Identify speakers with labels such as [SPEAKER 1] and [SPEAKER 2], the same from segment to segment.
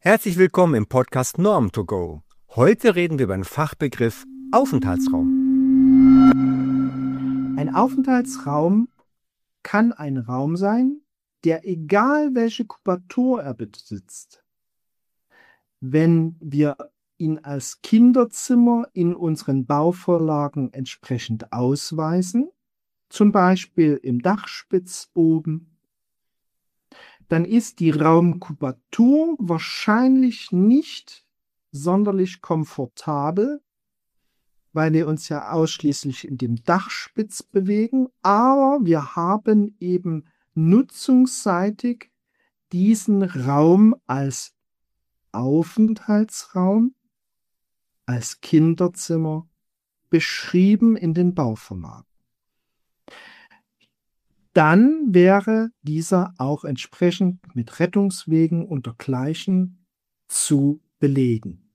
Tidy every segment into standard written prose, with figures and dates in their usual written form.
[SPEAKER 1] Herzlich willkommen im Podcast Norm to Go. Heute reden wir über den Fachbegriff Aufenthaltsraum.
[SPEAKER 2] Ein Aufenthaltsraum kann ein Raum sein, der egal welche Kubatur er besitzt, wenn wir ihn als Kinderzimmer in unseren Bauvorlagen entsprechend ausweisen, zum Beispiel im Dachspitz oben, dann ist die Raumkubatur wahrscheinlich nicht sonderlich komfortabel, weil wir uns ja ausschließlich in dem Dachspitz bewegen, aber wir haben eben nutzungsseitig diesen Raum als Aufenthaltsraum, als Kinderzimmer beschrieben in den Bauvorlagen. Dann wäre dieser auch entsprechend mit Rettungswegen und dergleichen zu belegen.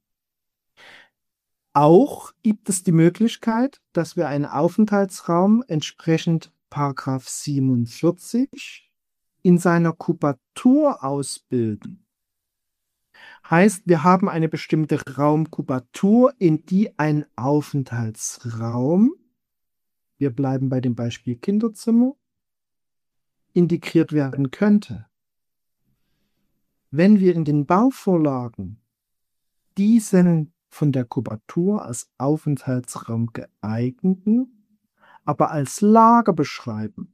[SPEAKER 2] Auch gibt es die Möglichkeit, dass wir einen Aufenthaltsraum entsprechend § 47 in seiner Kubatur ausbilden. Heißt, wir haben eine bestimmte Raumkubatur, in die ein Aufenthaltsraum, wir bleiben bei dem Beispiel Kinderzimmer, integriert werden könnte. Wenn wir in den Bauvorlagen diesen von der Kubatur als Aufenthaltsraum geeigneten, aber als Lager beschreiben,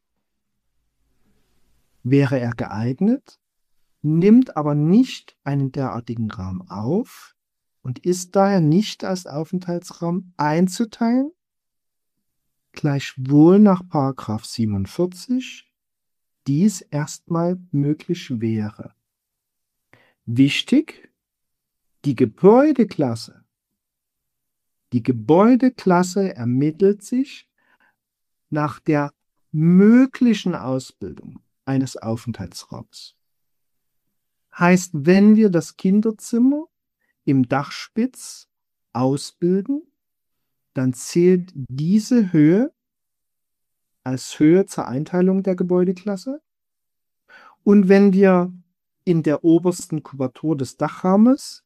[SPEAKER 2] wäre er geeignet, nimmt aber nicht einen derartigen Raum auf und ist daher nicht als Aufenthaltsraum einzuteilen, gleichwohl nach § 47 dies erstmal möglich wäre. Wichtig, die Gebäudeklasse ermittelt sich nach der möglichen Ausbildung eines Aufenthaltsraums. Heißt, wenn wir das Kinderzimmer im Dachspitz ausbilden, dann zählt diese Höhe als Höhe zur Einteilung der Gebäudeklasse. Und wenn wir in der obersten Kubatur des Dachraumes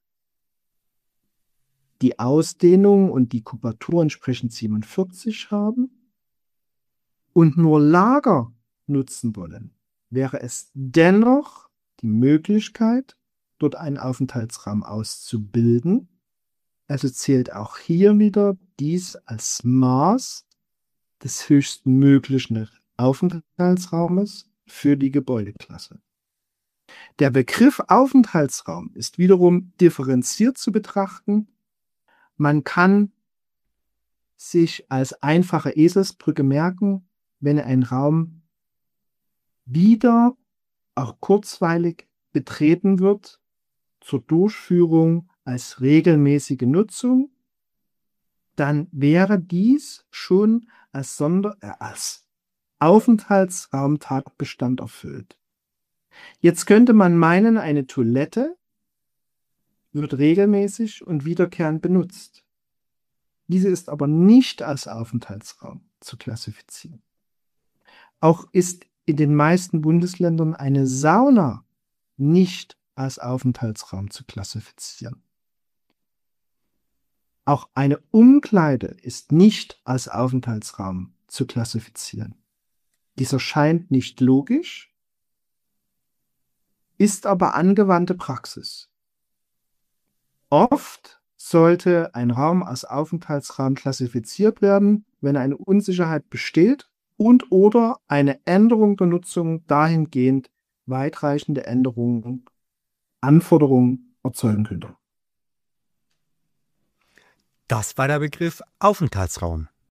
[SPEAKER 2] die Ausdehnung und die Kubatur entsprechend 47 haben und nur Lager nutzen wollen, wäre es dennoch die Möglichkeit, dort einen Aufenthaltsraum auszubilden. Also zählt auch hier wieder dies als Maß des höchsten möglichen Aufenthaltsraumes für die Gebäudeklasse. Der Begriff Aufenthaltsraum ist wiederum differenziert zu betrachten. Man kann sich als einfache Eselsbrücke merken, wenn ein Raum wieder auch kurzweilig betreten wird zur Durchführung als regelmäßige Nutzung, dann wäre dies schon als Aufenthaltsraumtatbestand erfüllt. Jetzt könnte man meinen, eine Toilette wird regelmäßig und wiederkehrend benutzt. Diese ist aber nicht als Aufenthaltsraum zu klassifizieren. Auch ist in den meisten Bundesländern eine Sauna nicht als Aufenthaltsraum zu klassifizieren. Auch eine Umkleide ist nicht als Aufenthaltsraum zu klassifizieren. Dies erscheint nicht logisch, ist aber angewandte Praxis. Oft sollte ein Raum als Aufenthaltsraum klassifiziert werden, wenn eine Unsicherheit besteht und oder eine Änderung der Nutzung dahingehend weitreichende Anforderungen erzeugen könnte.
[SPEAKER 1] Das war der Begriff Aufenthaltsraum.